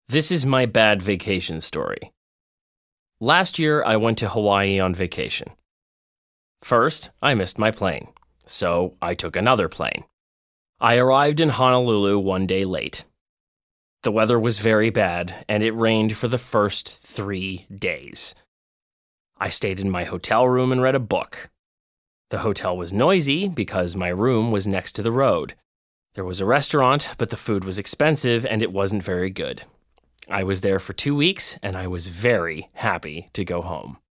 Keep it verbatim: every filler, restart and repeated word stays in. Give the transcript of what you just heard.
This is my bad vacation story. Last year, I went to Hawaii on vacation. First, I missed my plane, so I took another plane. I arrived in Honolulu one day late. The weather was very bad, and it rained for the first three days. I stayed in my hotel room and read a book. The hotel was noisy because my room was next to the road. There was a restaurant, but the food was expensive and it wasn't very good. I was there for two weeks, and I was very happy to go home.